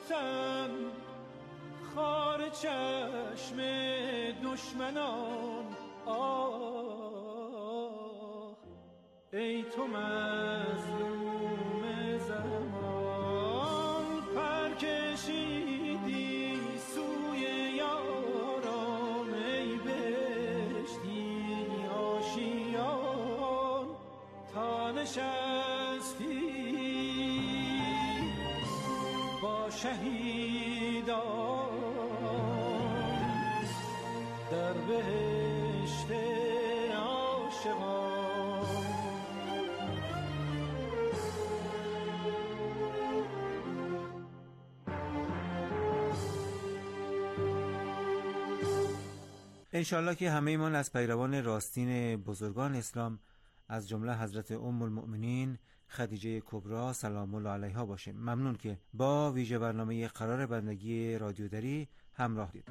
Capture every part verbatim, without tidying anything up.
تن خار چشم دشمنان. آه ای تو مظلوم زمان، پر کشیدی سوی یاران، ای بهشتی آشیان تا نشستی با شهیدان در بهشت عاشقان. انشالله که همه ایمان از پیروان راستین بزرگان اسلام از جمله حضرت ام المؤمنین خدیجه کبری سلام الله علیها باشیم. ممنون که با ویژه برنامه قرار بندگی رادیو دری همراه دید.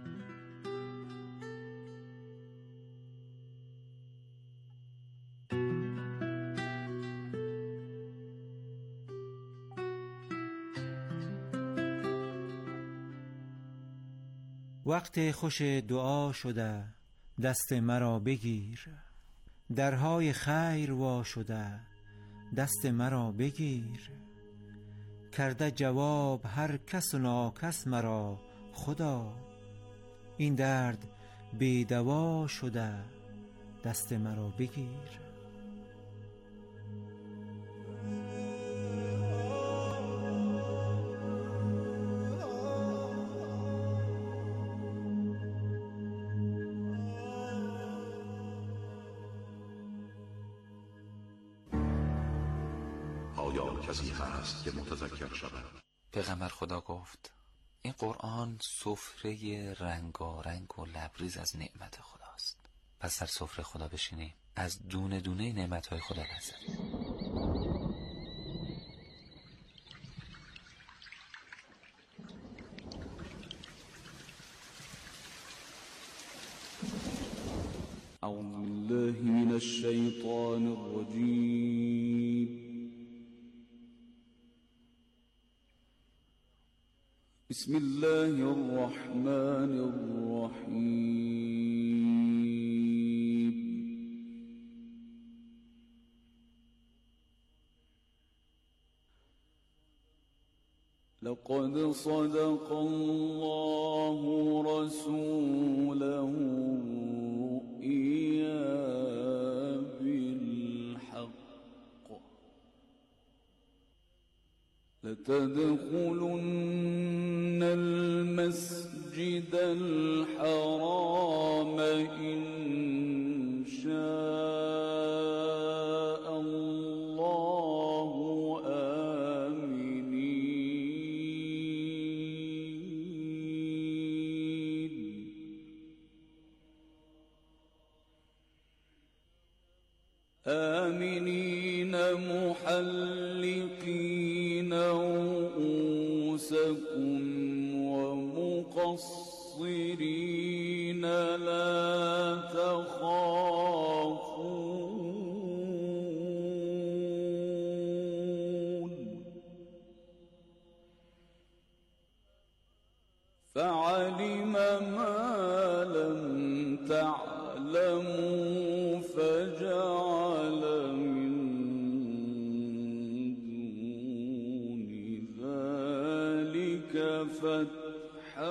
وقت خوش دعا شده دست مرا بگیر، درهای خیر وا شده دست مرا بگیر. کرده جواب هر کس و ناکس مرا خدا، این درد بی دوا شده دست مرا بگیر. آیا کسی هست که متذکر شود؟ پیغمبر خدا گفت این قرآن سفره رنگارنگ و لبریز از نعمت خداست. پس در سفره خدا بشینیم، از دونه دونه نعمتهای خدا لذت ببریم. اعوذ بالله من الشیطان الرجیم. بسم الله الرحمن الرحیم. لقد صدق الله رسوله الرؤيا بالحق لتدخلن المسجد الحرام إن شاء الله آمنين آمنين محلقين رؤوسكم ومقصرين لا تخافون فعلم ما لم تعلموا فجعل من دون ذلك فتحا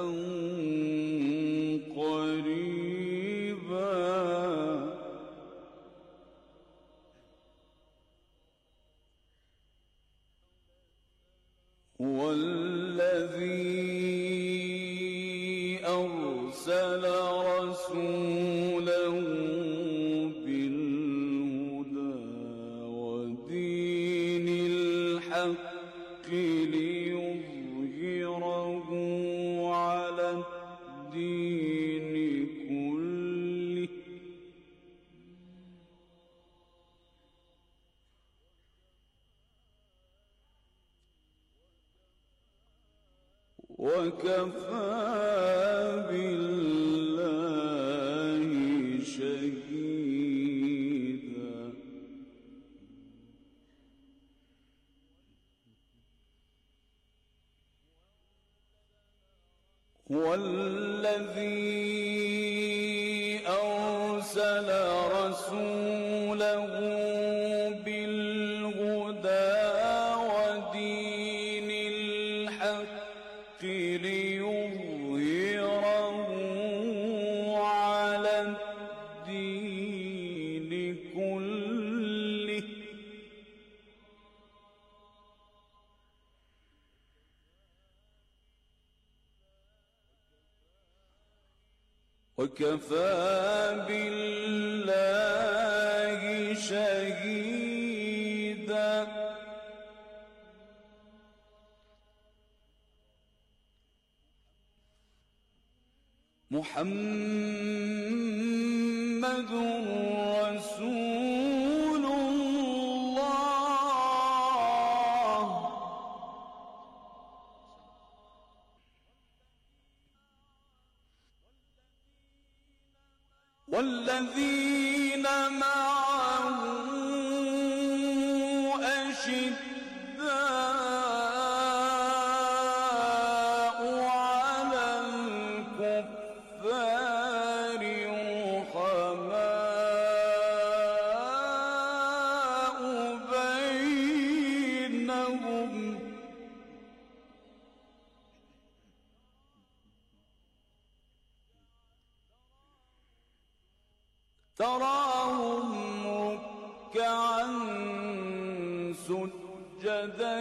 قريبا هو الذي أرسل رسوله بالهدى ودين الحق ليظهره على الدين كله وكفى بالله شهيدا هو الذي أرسل رسوله بالهدى ودين الحق ليظهره على الدين كله وكفى بالله شهيدا. محمد رسول الله والذين معه أشداء على الكفار رحماء بينهم تراهم ركعا سجدا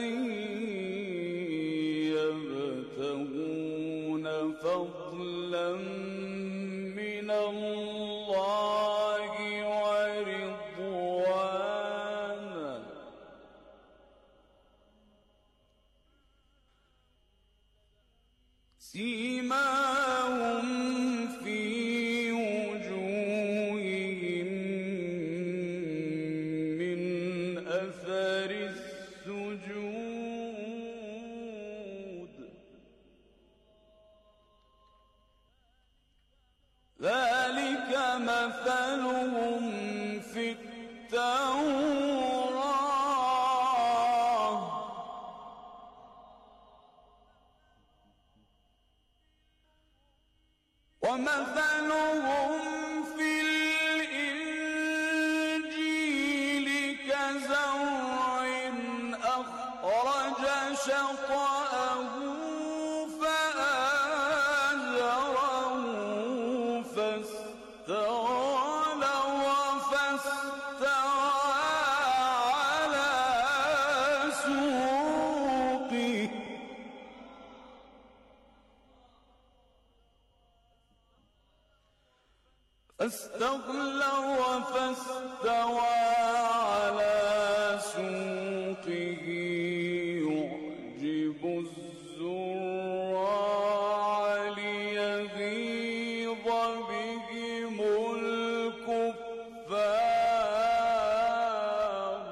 يبتغون فضلا من الله ورضوانا سيماهم في وجوههم من أثر السجود ذلك مثلهم في التوراة ومثلهم في الإنجيل كزرع أخرج شطأه فآزره فاستغلظ فاستوى على سوقه فاستغلظ فاستوى على سوقه يعجب الزراع ليغيظ بهم الكفار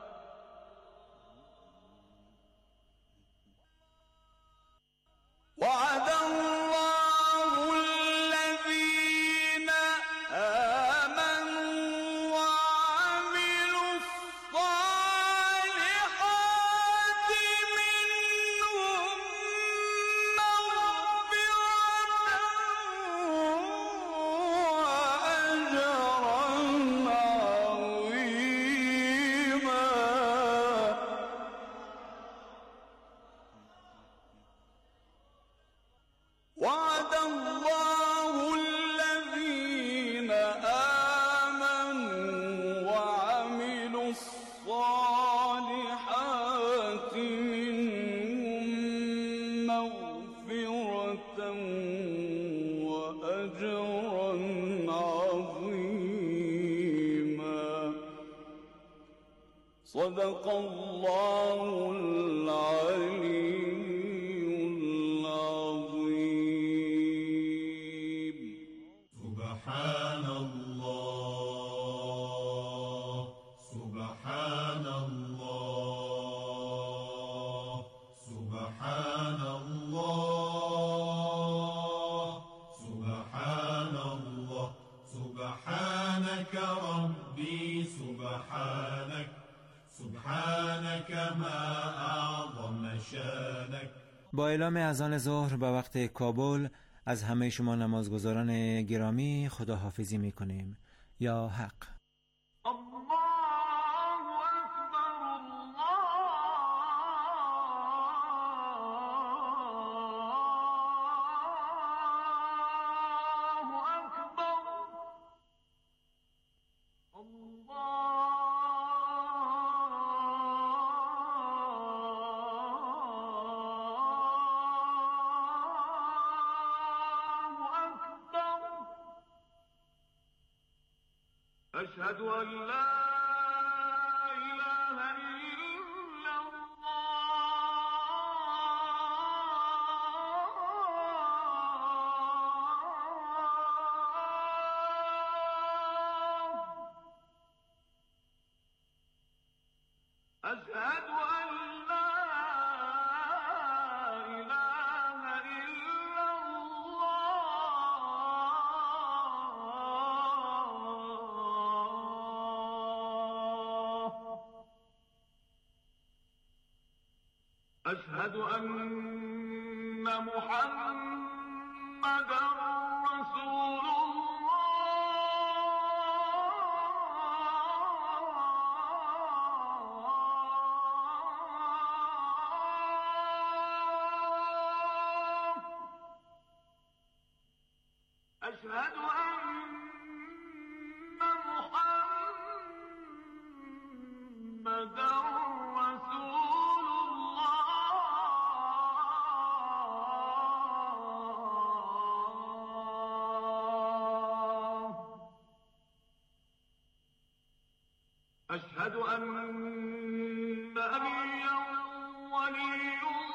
وعد الله الذين آمنوا وعملوا الصالحات منهم مغفرة وأجرا عظيما. وعد الله الذين آمنوا وعملوا الصالحات منهم مغفرة وأجرا عظيما. صدق الله العلي العظيم. سبحان الله سبحان الله سبحان الله سبحان الله سبحانك ربي سبحانك سبحانك ما أعظم شأنك با اعلام اذان ظهر به وقت کابل از همه شما نمازگزاران گرامی خداحافظی می‌کنیم. یا حق. أشهد أن لا إله إلا الله أشهد أن لا إله إلا الله أشهد أن محمدًا رسول الله أشهد أن محمدًا رسول الله أشهد أن نبيًّا ولي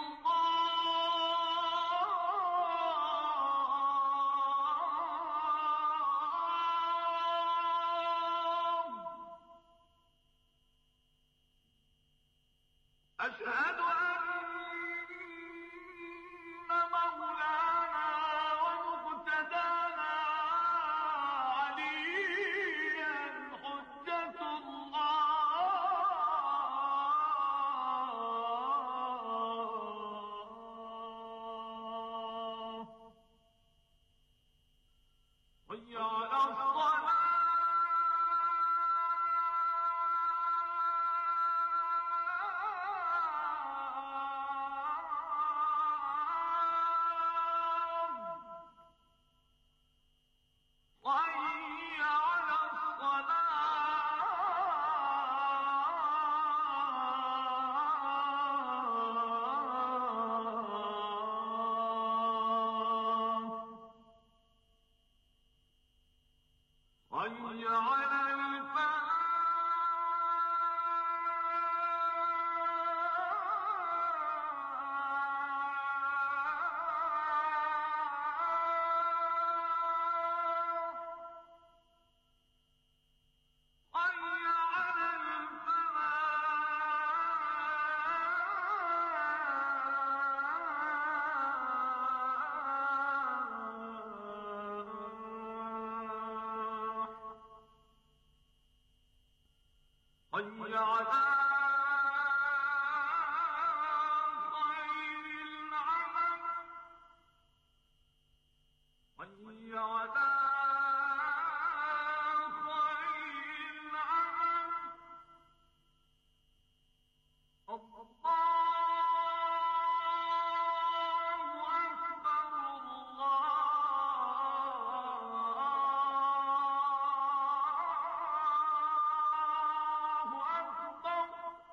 الله أشهد أن مولانا ومقتدانا عليا حجة الله حي على الصلاة حي على الصلاة حي على الفلاح حي على الفلاح حي على خير العمل حي على خير العمل الله أكبر الله أكبر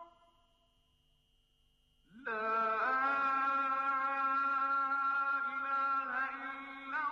لا إله إلا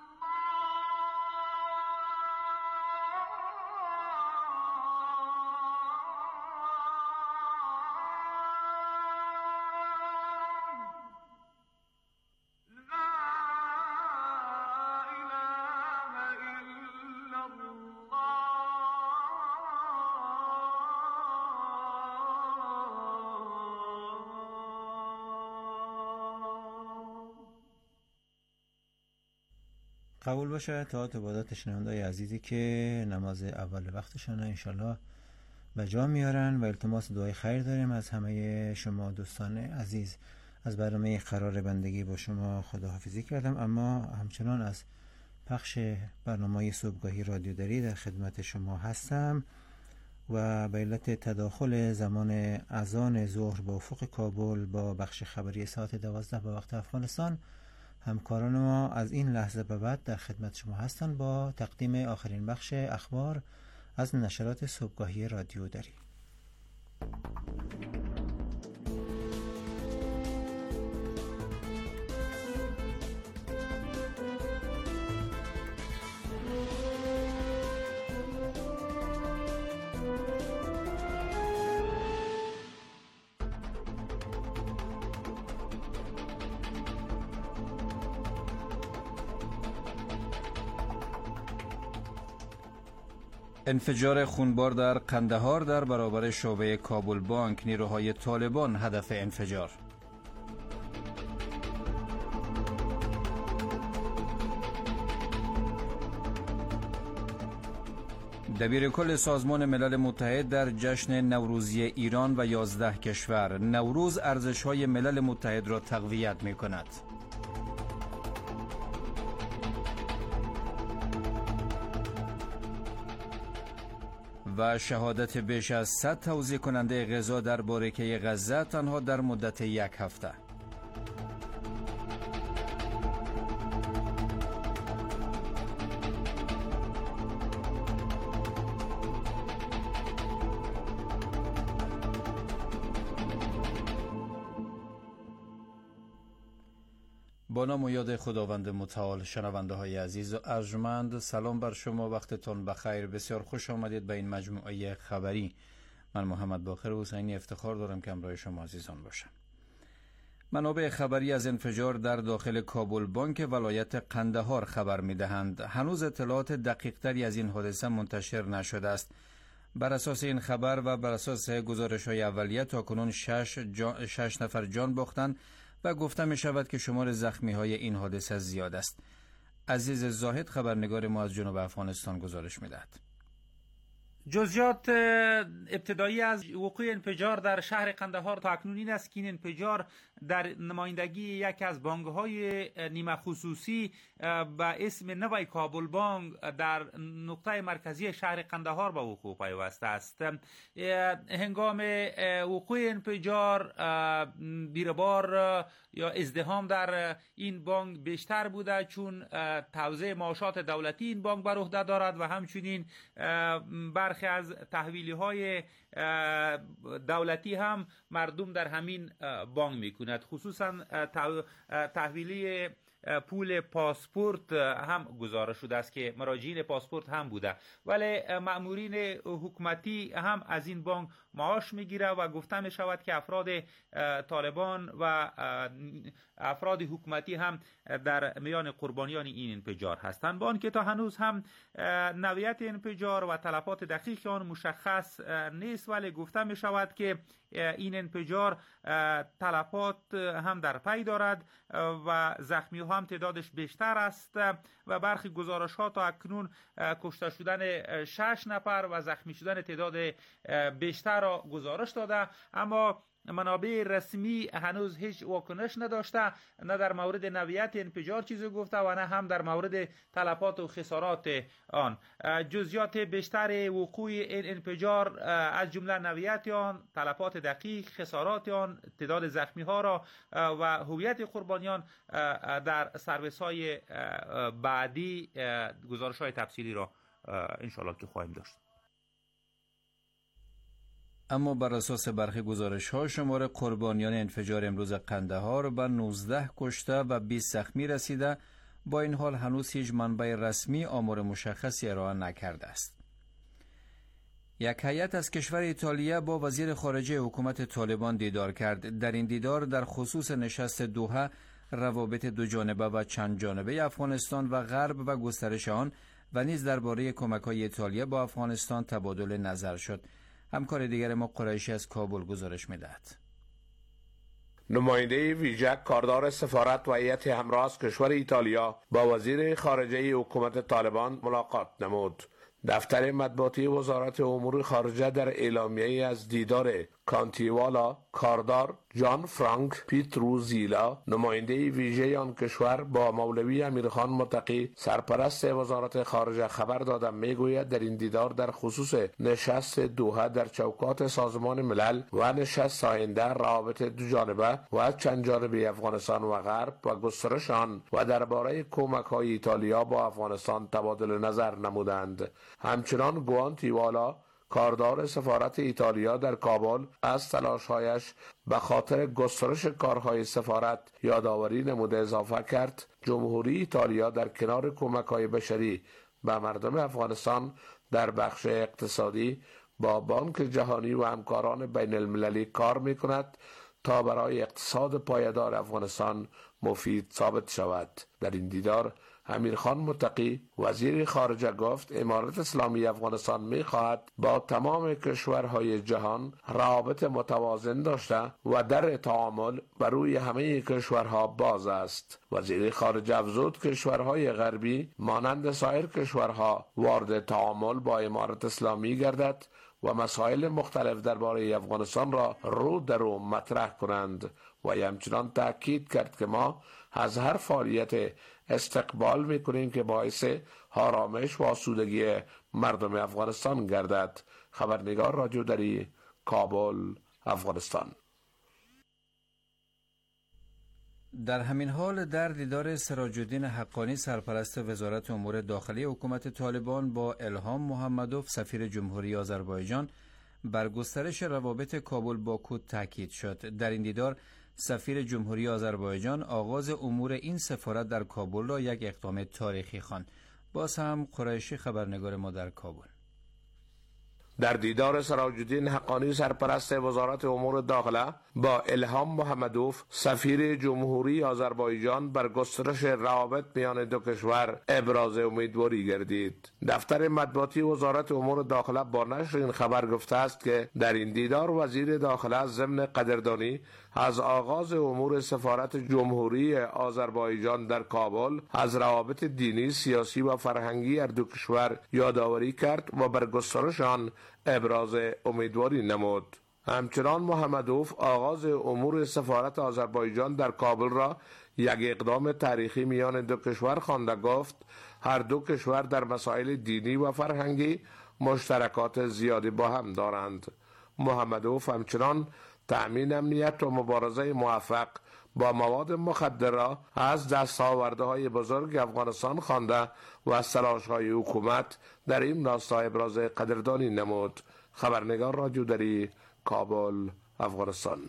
قبول باشه تا عبادت شنونده‌های عزیزی که نماز اول وقتشان انشالله به جا میارن و التماس دعای خیر داریم از همه شما دوستان عزیز. از برنامه قرار بندگی با شما خداحافظی کردم، اما همچنان از پخش برنامه صبحگاهی رادیو دری در خدمت شما هستم و به علت تداخل زمان اذان ظهر با افق کابل با بخش خبری ساعت دوازده به وقت افغانستان، همکاران ما از این لحظه به بعد در خدمت شما هستند با تقدیم آخرین بخش اخبار از نشرات صبحگاهی رادیو دری. انفجار خونبار در قندهار در برابر شعبه کابل بانک، نیروهای طالبان هدف انفجار. دبیرکل سازمان ملل متحد در جشن نوروزی ایران و یازده کشور: نوروز ارزش‌های ملل متحد را تقویت می‌کند. و شهادت بیش از صد توزیع کننده غذا در بارکه غزه تنها در مدت یک هفته. با نام و یاد خداوند متعال. شنونده های عزیز و ارجمند، سلام بر شما، وقتتون بخیر. بسیار خوش آمدید به این مجموعه خبری. من محمد باقر حسینی افتخار دارم که همراه شما عزیزان باشم. منابع خبری از انفجار در داخل کابل بانک ولایت قندهار خبر می دهند. هنوز اطلاعات دقیق تری از این حادثه منتشر نشده است. بر اساس این خبر و بر اساس گزارش های اولیه تاکنون شش, جا... شش نفر جان باختند و گفته می شود که شمار زخمی های این حادثه زیاد است. عزیز زاهد خبرنگار ما از جنوب افغانستان گزارش می دهد. جزئیات ابتدایی از وقوع انفجار در شهر قندهار تا اکنون این است که این انفجار در نمایندگی یک از بانک‌های نیمه خصوصی به اسم نوی کابل بانک در نقطه مرکزی شهر قندهار به وقوع پیوسته است. هنگام وقوع انفجار بیربار یا ازدحام در این بانک بیشتر بوده، چون توزیع معاشات دولتی این بانک بر عهده دارد و همچنین برخی از تحویلی های دولتی هم مردم در همین بانک میکند. خصوصا تحویلی پول پاسپورت هم گزارش شده است که مراجعین پاسپورت هم بوده، ولی مأمورین حکومتی هم از این بانک معاش میگیره و گفته می شود که افراد طالبان و افراد حکومتی هم در میان قربانیان این انفجار هستند. با آنکه تا هنوز هم نوعیت انفجار و تلفات دقیق آن مشخص نیست، ولی گفته می شود که این انفجار تلفات هم در پی دارد و زخمی هم تعدادش بیشتر است و برخی گزارش ها تا اکنون کشته شدن شش نفر و زخمی شدن تعداد بیشتر را گزارش داده، اما منابع رسمی هنوز هیچ واکنش نداشته، نه در مورد نوعیت انفجار چیزی گفته و نه هم در مورد تلفات و خسارات آن. جزئیات بیشتر وقوع این انفجار از جمله نوعیت آن، تلفات دقیق، خسارات آن، تعداد زخمی ها را و هویت قربانیان در سرویس های بعدی گزارش های تفصیلی را انشاءالله که خواهیم داشت. اما بر اساس برخی گزارش‌ها شمار قربانیان انفجار امروز قندهار به نوزده کشته و بیست زخمی رسیده. با این حال هنوز هیچ منبع رسمی آمار مشخصی ارائه نکرده است. یک هیئت از کشور ایتالیا با وزیر خارجه حکومت طالبان دیدار کرد. در این دیدار در خصوص نشست دوحه، روابط دو جانبه و چند جانبه افغانستان و غرب و گسترش آن و نیز درباره کمک‌های ایتالیا با افغانستان تبادل نظر شد. همکار دیگر ما قریشی از کابل گزارش می‌دهد. نماینده ویژه کاردار سفارت و هیئت همراه از کشور ایتالیا با وزیر خارجه حکومت طالبان ملاقات نمود. دفتر مطبوعاتی وزارت امور خارجه در اعلامیه‌ای از دیدار کانتیوالا کاردار جان فرانک پیتروزیلا نماینده ویژه آن کشور با مولوی امیرخان متقی سرپرست وزارت خارجه خبر دادم میگوید در این دیدار در خصوص نشست دوحه در چوکات سازمان ملل و نشست آینده روابط دو جانبه و چند جانبه افغانستان و غرب و گسترش آن و درباره کمک‌های ایتالیا با افغانستان تبادل نظر نمودند. همچنان گوانتی والا کاردار سفارت ایتالیا در کابل از تلاش‌هایش به خاطر گسترش کارهای سفارت یادآوری نموده اضافه کرد جمهوری ایتالیا در کنار کمک‌های بشری به مردم افغانستان در بخش اقتصادی با بانک جهانی و همکاران بین المللی کار می‌کند تا برای اقتصاد پایدار افغانستان مفید ثابت شود. در این دیدار امیرخان متقی وزیر خارجه گفت امارت اسلامی افغانستان می خواهد با تمام کشورهای جهان روابط متوازن داشته و در تعامل بر روی همه کشورها باز است. وزیر خارجه افزود کشورهای غربی مانند سایر کشورها وارد تعامل با امارت اسلامی گردد و مسائل مختلف درباره افغانستان را رو در رو مطرح کنند و همچنان تأکید کرد که ما از هر فعالیت استقبال میکنیم که باعث آرامش و آسودگی مردم افغانستان گردد. خبرنگار رادیو دری، کابل، افغانستان. در همین حال در دیدار سراج الدین حقانی سرپرست وزارت امور داخلی حکومت طالبان با الهام محمدوف سفیر جمهوری آذربایجان بر گسترش روابط کابل باکو تاکید شد. در این دیدار سفیر جمهوری آذربایجان آغاز امور این سفارت در کابل را یک اقدام تاریخی خواند. باز هم قریشی خبرنگار ما در کابل. در دیدار سراج الدین حقانی سرپرست وزارت امور داخله با الهام محمدوف سفیر جمهوری آذربایجان بر گسترش روابط میان دو کشور ابراز امیدواری گردید. دفتر مطبوعاتی وزارت امور داخله با نشر این خبر گفته است که در این دیدار وزیر داخله ضمن قدردانی از آغاز امور سفارت جمهوری آذربایجان در کابل از روابط دینی، سیاسی و فرهنگی هر دو کشور یادآوری کرد و بر گسترش آن ابراز امیدواری نمود. همچنان محمدوف آغاز امور سفارت آذربایجان در کابل را یک اقدام تاریخی میان دو کشور خوانده گفت هر دو کشور در مسائل دینی و فرهنگی مشترکات زیادی با هم دارند. محمدوف همچنان تأمین امنیت و مبارزه موفق با مواد مخدره از دستاوردهای بزرگ افغانستان خوانده و از تلاش‌های حکومت در این راستا ابراز قدردانی نمود. خبرنگار رادیو دری، کابل، افغانستان.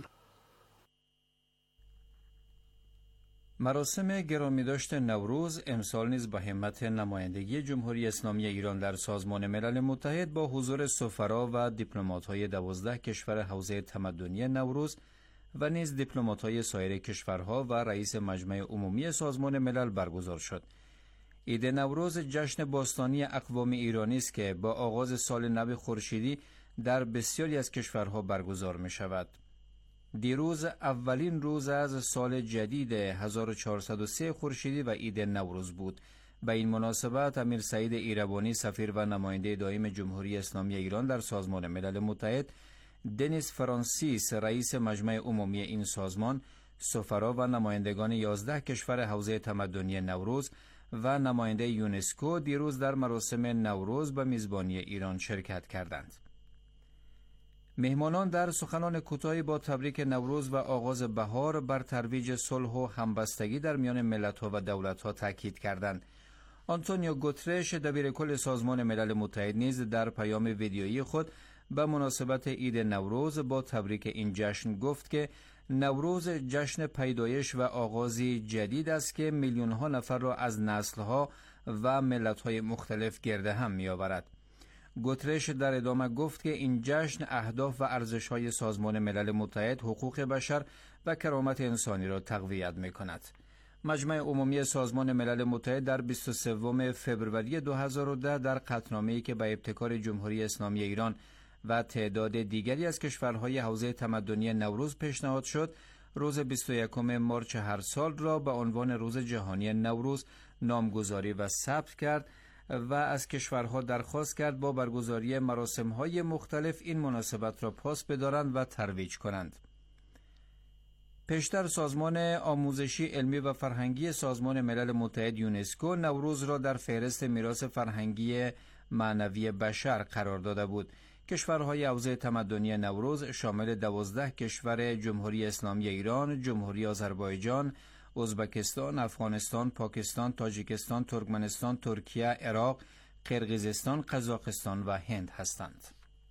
مراسم گرامیداشت نوروز امسال نیز با همت نمایندگی جمهوری اسلامی ایران در سازمان ملل متحد با حضور سفرا و دیپلمات‌های دوازده کشور حوزه تمدنی نوروز و نیز دیپلمات‌های سایر کشورها و رئیس مجمع عمومی سازمان ملل برگزار شد. عید نوروز جشن باستانی اقوام ایرانی است که با آغاز سال نو خورشیدی در بسیاری از کشورها برگزار می شود. دیروز اولین روز از سال جدید هزار و چهارصد و سه خورشیدی و عید نوروز بود. به این مناسبت امیر سعید ایربانی سفیر و نماینده دائم جمهوری اسلامی ایران در سازمان ملل متحد، دنیس فرانسیس رئیس مجمع عمومی این سازمان، سفرا و نمایندگان یازده کشور حوزه تمدنی نوروز و نماینده یونسکو دیروز در مراسم نوروز به میزبانی ایران شرکت کردند. مهمانان در سخنان کوتاهی با تبریک نوروز و آغاز بهار بر ترویج صلح و همبستگی در میان ملت‌ها و دولت‌ها تاکید کردند. آنتونیو گوترش دبیرکل سازمان ملل متحد نیز در پیام ویدیویی خود به مناسبت عید نوروز با تبریک این جشن گفت که نوروز جشن پیدایش و آغازی جدید است که میلیون‌ها نفر را از نسل‌ها و ملت‌های مختلف گرد هم می‌آورد. گوترش در ادامه گفت که این جشن اهداف و ارزش‌های سازمان ملل متحد، حقوق بشر و کرامت انسانی را تقویت می‌کند. مجمع عمومی سازمان ملل متحد در بیست و سوم فوریه دو هزار و ده در قطعنامه‌ای که به ابتکار جمهوری اسلامی ایران و تعداد دیگری از کشورهای حوزه تمدنی نوروز پیشنهاد شد، روز بیست و یکم مارس هر سال را به عنوان روز جهانی نوروز نامگذاری و ثبت کرد و از کشورها درخواست کرد با برگزاری مراسم‌های مختلف این مناسبت را پاس بدارند و ترویج کنند. پیشتر سازمان آموزشی علمی و فرهنگی سازمان ملل متحد یونسکو نوروز را در فهرست میراث فرهنگی معنوی بشر قرار داده بود. کشورهای حوزه تمدنی نوروز شامل دوازده کشور جمهوری اسلامی ایران، جمهوری آذربایجان، ازبکستان، افغانستان، پاکستان، تاجیکستان، ترکمنستان، ترکیه، عراق، قرقیزستان، قزاقستان و هند هستند.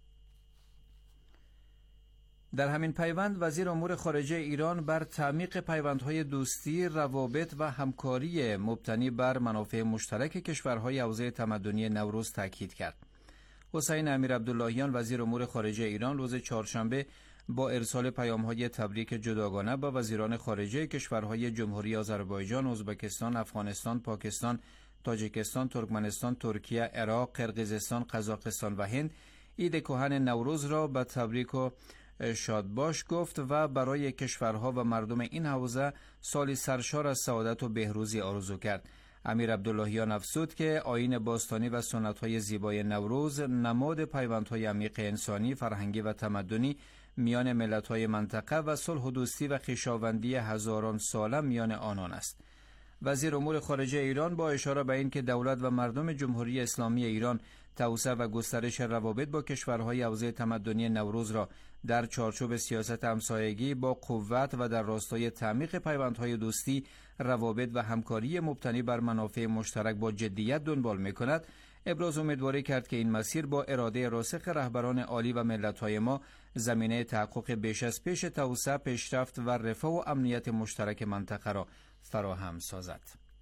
در همین پیوند وزیر امور خارجه ایران بر تعمیق پیوندهای دوستی، روابط و همکاری مبتنی بر منافع مشترک کشورهای حوزه تمدنی نوروز تاکید کرد. حسین امیر عبداللهیان وزیر امور خارجه ایران روز چهارشنبه با ارسال پیام‌های تبریک جداگانه با وزیران خارجه کشورهای جمهوری آذربایجان، ازبکستان، افغانستان، پاکستان، تاجیکستان، ترکمنستان، ترکیه، عراق، قرقیزستان، قزاقستان و هند عید کهن نوروز را به تبریک و شادباش گفت و برای کشورها و مردم این حوزه سالی سرشار از سعادت و بهروزی آرزو کرد. امیر عبداللهیان افزود که آیین باستانی و سنت‌های زیبای نوروز نماد پیوندهای عمیق انسانی، فرهنگی و تمدنی میان ملت‌های منطقه و صلح و دوستی و خویشاوندی هزاران ساله میان آنان است. وزیر امور خارجه ایران با اشاره به این که دولت و مردم جمهوری اسلامی ایران توسعه و گسترش روابط با کشورهای حوزه تمدنی نوروز را در چارچوب سیاست همسایگی با قوت و در راستای تعمیق پیوندهای دوستی، روابط و همکاری مبتنی بر منافع مشترک با جدیت دنبال می‌کند، ابراز امیدواری کرد که این مسیر با اراده راسخ رهبران عالی و ملت‌های ما زمینه تحقق بیش از پیش توسعه، پیشرفت و رفاه و امنیت مشترک منطقه را فراهم سازد.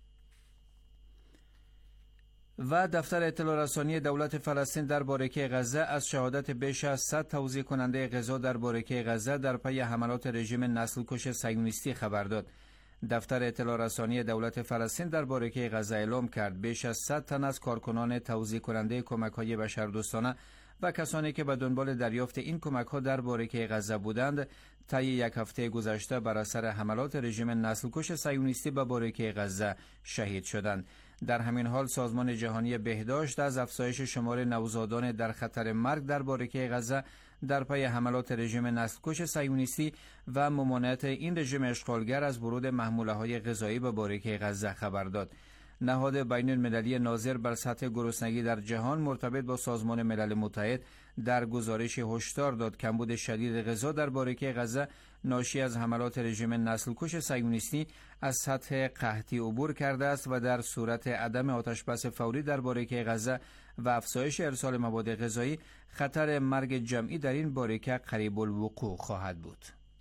و دفتر اطلاع رسانی دولت فلسطین در بارکه غزه از شهادت بیش از صد توزیع کننده غذا در بارکه غزه در پی حملات رژیم نسل‌کش صهیونیستی خبر داد. دفتر اطلاع رسانی دولت فلسطین در بارکه غزه اعلام کرد بیش از صد تن از کارکنان توزیع کننده کمک‌های بشردوستانه و کسانی که به دنبال دریافت این کمک‌ها در بارکه غزه بودند طی یک هفته گذشته بر اثر حملات رژیم نسل‌کش صهیونیستی به بارکه غزه شهید شدند. در همین حال سازمان جهانی بهداشت از افزایش شمار نوزادان در خطر مرگ در بارکه غزه در پی حملات رژیم نسل‌کش صهیونیستی و ممانعت این رژیم اشغالگر از ورود محموله‌های غذایی به بارکه غزه خبر داد. نهاد بین المللی ناظر بر سطح گرسنگی در جهان مرتبط با سازمان ملل متحد در گزارش هشدار داد کمبود شدید غذا در بارکه غزه ناشی از حملات رژیم نسل‌کش صهیونیستی از سطح قحطی عبور کرده است و در صورت عدم آتشبس فوری در بارکه غزه و افزایش ارسال مواد غذایی خطر مرگ جمعی در این بارکه قریب الوقوع خواهد بود.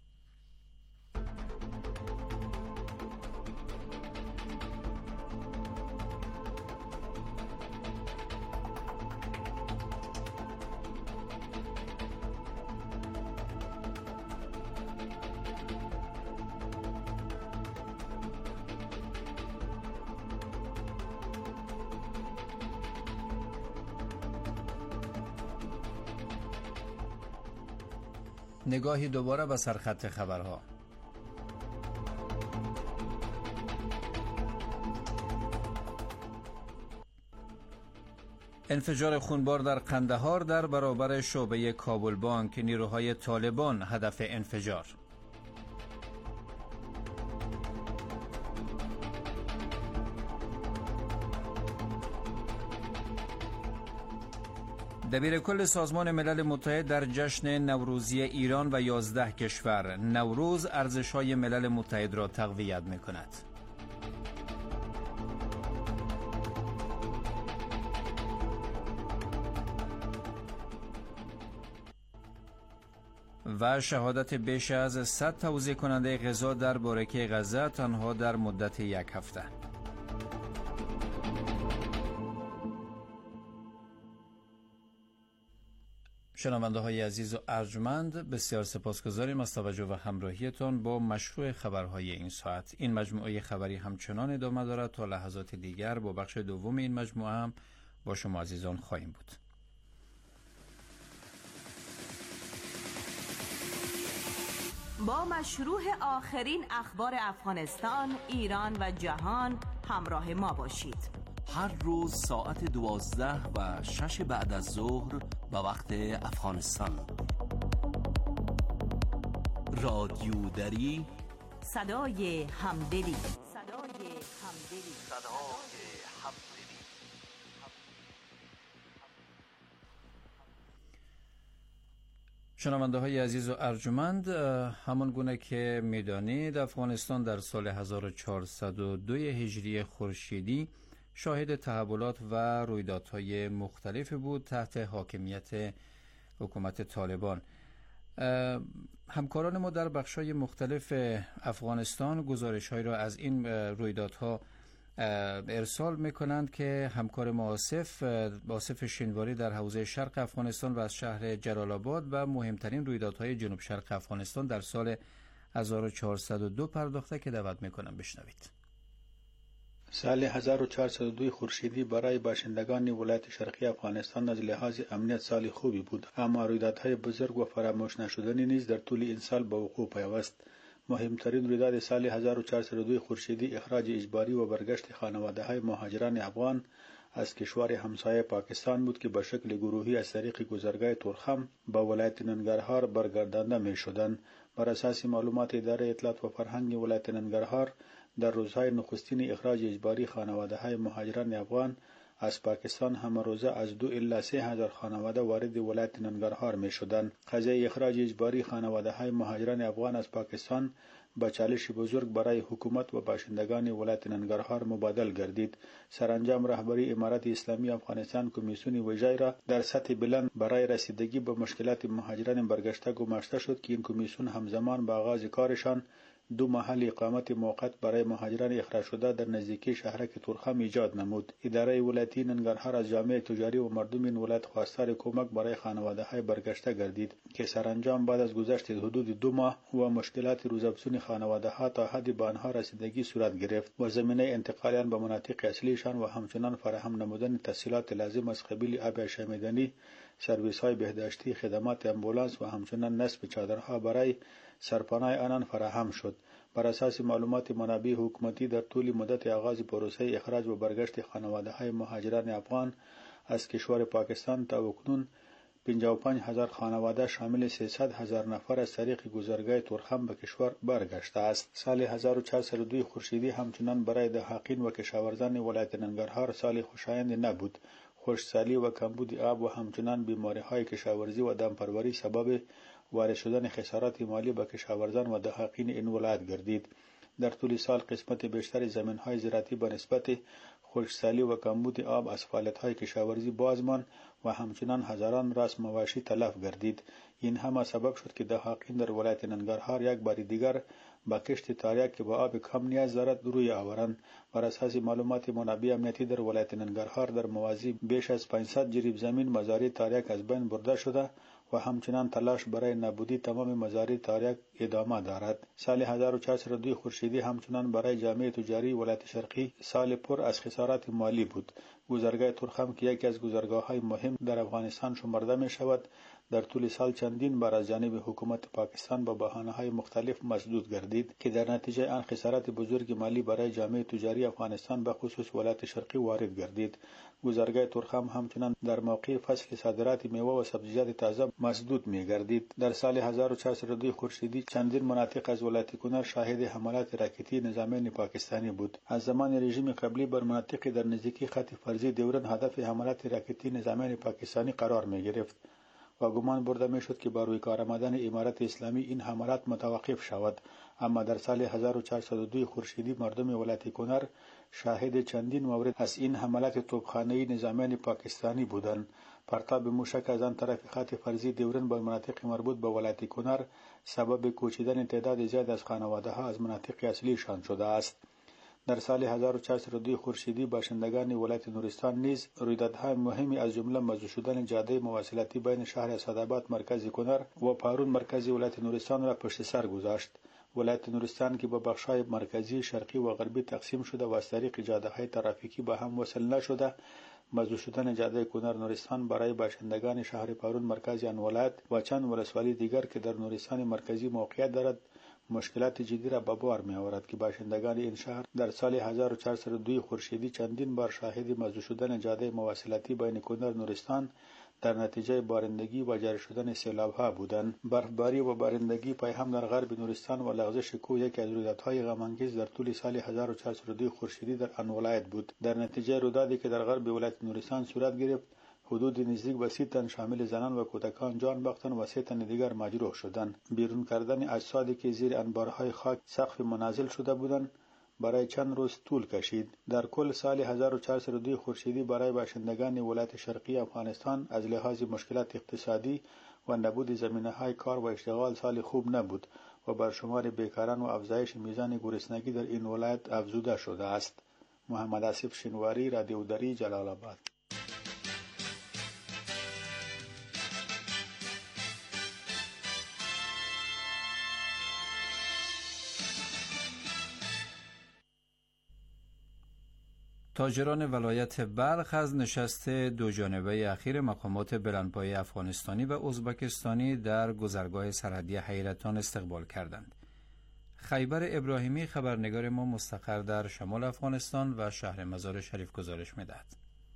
نگاهی دوباره به سرخط خبرها. انفجار خونبار در قندهار در برابر شعبه کابل بانک، نیروهای طالبان هدف انفجار. دبیر کل سازمان ملل متحد در جشن نوروزی ایران و یازده کشور، نوروز ارزش‌های ملل متحد را تقویت می‌کند. و شهادت بیش از صد توزیع کننده غذا در بارکه غزه تنها در مدت یک هفته. شنونده های عزیز و ارجمند، بسیار سپاسگزاریم از توجه و همراهیتان با مشروع خبرهای این ساعت. این مجموعه خبری همچنان ادامه دارد. تا لحظات دیگر با بخش دوم این مجموعه هم با شما عزیزان خواهیم بود. با مشروع آخرین اخبار افغانستان، ایران و جهان همراه ما باشید. هر روز ساعت دوازده و شش بعد از ظهر به وقت افغانستان. رادیو دری صدای همدلی. صدای همدلی. صدای همدلی. شنونده های عزیز و ارجمند، همان گونه که میدانید افغانستان در سال هزار و چهارصد و دو هجری خورشیدی شاهد تحولات و رویدادهای مختلفی بود تحت حاکمیت حکومت طالبان. همکاران ما در بخش‌های مختلف افغانستان گزارش‌هایی را از این رویدادها ارسال میکنند که همکار ما آصف آصف شینواری در حوزه شرق افغانستان و از شهر جلال آباد و مهمترین رویدادهای جنوب شرق افغانستان در سال هزار و چهارصد و دو پرداخته که دعوت میکنم بشنوید. سال هزار و چهارصد و دو خورشیدی برای باشندگان ولایت شرقی افغانستان از لحاظ امنیت سال خوبی بود، اما رویدادهای بزرگ و فراموش نشدنی نیز در طول این سال به وقوع پیوست. مهمترین رویداد سال هزار و چهارصد و دو خورشیدی اخراج اجباری و برگشت خانواده‌های مهاجران افغان از کشور همسایه پاکستان بود که به شکل گروهی از طریق گذرگاه تورخم به ولایت ننگرهار برگردانده می‌شدند. بر اساس معلومات اداره اطلاعات و فرهنگ ولایت ننگرهار در روزهای نخستین اخراج اجباری خانواده‌های مهاجران افغان از پاکستان همه روزه از دو الی سه هزار خانواده وارد ولایت ننگرهار می شدند. قضیه اخراج اجباری خانواده‌های مهاجران افغان از پاکستان با چالش بزرگ برای حکومت و باشندگان ولایت ننگرهار مبادل گردید. سرانجام رهبری امارت اسلامی افغانستان کمیسیون ویژه را در سطح بلند برای رسیدگی به مشکلات مهاجران برگشته گماشته شد که این کمیسیون همزمان با آغاز کارشان دو محل اقامت موقت برای مهاجران اخراج شده در نزدیکی شهرک تورخم ایجاد نمود. اداره ولایتی ننگرهار از جامعه تجاری و مردم این ولایت خواستار کمک برای خانواده‌های برگشته گردید که سرانجام بعد از گذشت حدود دو ماه و مشکلات روزافزون خانواده‌ها تا حدی به آنها رسیدگی صورت گرفت و زمینه انتقالشان به مناطق اصلیشان و همچنان فراهم نمودن تسهیلات لازم از قبیل آب شامیدنی، سرویس‌های بهداشتی، خدمات امبولانس و همچنان نصب چادرها برای سرپناه آنان فراهم شد. بر اساس معلومات منابع حکومتی در طول مدت آغاز پروسه اخراج و برگشت خانواده‌های مهاجران افغان از کشور پاکستان تا اکنون پنجاه و پنج هزار خانواده شامل سیصد هزار نفر از طریق گذرگاه تورخم به کشور برگشته است. سال هزار و چهارصد و دو خورشیدی همچنان برای دهقان و کشاورزان ولایت ننگرهار سال خوشایند نبود. خشکسالی و کمبود آب و همچنان بیماری‌های کشاورزی و دامپروری سبب وارد شدن خسارات مالی به کشاورزان و دهقان این ولایت گردید. در طول سال قسمت بیشتر زمین‌های زراعتی به نسبت خشکسالی و کمبود آب از فعالیت‌های کشاورزی باز ماند و همچنان هزاران راس مواشی تلف گردید. این همه سبب شد که دهقان در ولایت ننگرهار یک بار دیگر با کشت تاریک که با آب کم نیاز دارد روی آورند. بر اساس معلومات منابع امنیتی در ولایت ننگرهار در موازی بیش از پانصد جریب زمین مزارع تاریک از بین برده شده و همچنان تلاش برای نابودی تمام مزارع تاریک ادامه دارد. سال هزار و چهارصد و دو خورشیدی همچنان برای جامعه تجاری ولایت شرقی سال پر از خسارات مالی بود. گذرگاه تورخم که یکی از گذرگاه‌های مهم در افغانستان شمرده می شود، در طول سال چندین بار از جانب حکومت پاکستان با بهانه‌های مختلف مسدود گردید که در نتیجه آن خسارات بزرگ مالی برای جامعه تجاری افغانستان به خصوص ولایت شرقی وارد گردید. گذرگاه تورخم همچنان در موقع فصل صادرات میوه و سبزیجات تازه مسدود می گردید. در سال هزار و چهارصد و دو خورشیدی چندین مناطق از ولایت کنر شاهد حملات راکتی نظامیان پاکستانی بود. از زمان رژیم قبلی بر مناطق در نزدیکی خط فرضی دیورن هدف حملات راکتی نظامیان پاکستانی قرار می گرفت و گمان برده می شد که با روی کار آمدن امارت اسلامی این حملات متوقف شود. اما در سال هزار و چهارصد و دو خورشیدی مردم ولایت کنر شاهد چندین مورد از این حملات توپخانه‌ای نظامیان پاکستانی بودند. پرتاب موشک از آن طرف خط فرضی دیورن به مناطق مربوط به ولایت کنر سبب کوچیدن تعداد زیاد از خانواده‌ها از مناطق اصلیشان شده است. در سال هزار و چهارصد و دو خورشیدی باشندگان ولایت نورستان نیز رویدادهای مهمی از جمله موضوع شدن جاده مواصلاتی بین شهر اسدآباد مرکز کنر و پارون مرکز ولایت نورستان را پشت سر گذاشت. ولایت نورستان که به بخش‌های مرکزی، شرقی و غربی تقسیم شده و از طریق جاده‌های ترافیکی به هم وصل نشده، موضوع شدن جاده کنر نورستان برای باشندگان شهر پارون مرکز آن ولایت و چند ولسوالی دیگر که در نورستان مرکزی موقعیت دارد مشکلات جدی را به بار می آورد که باشندگان این شهر در سال هزار و چهارصد و دو خورشیدی چندین بار شاهد موضوع شدن جاده مواصلاتی بین کنر نورستان در نتیجه بارندگی و جاری شدن سیلاب‌ها بودند. برفباری و بارندگی پای هم در غرب نورستان و لغزش کوه یکی از رویدادهای غم‌انگیز در طول سال هزار و چهارصد و دو خورشیدی در آن ولایت بود. در نتیجه رویدادی که در غرب ولایت نورستان صورت گرفت، حدود نزدیک به سی تن شامل زنان و کودکان جان باختند و سه تن دیگر مجروح شدند. بیرون کردن اجسادی که زیر انبارهای خاک سقف منازل شده بودند برای چند روز طول کشید. در کل سال هزار و چهارصد و دو خورشیدی برای باشندگان ولایت شرقی افغانستان از لحاظ مشکلات اقتصادی و نبود زمینه‌های کار و اشتغال سال خوب نبود و بر شمار بیکاران و افزایش میزان گرسنگی در این ولایت افزوده شده است. محمد آصف شنواری، رادیو دری، جلال آباد. تاجران ولایت بلخ از نشست دو جانبه اخیر مقامات بلندپایه افغانستانی و ازبکستانی در گذرگاه سرحدی حیرتان استقبال کردند. خیبر ابراهیمی خبرنگار ما مستقر در شمال افغانستان و شهر مزار شریف گزارش می‌دهد.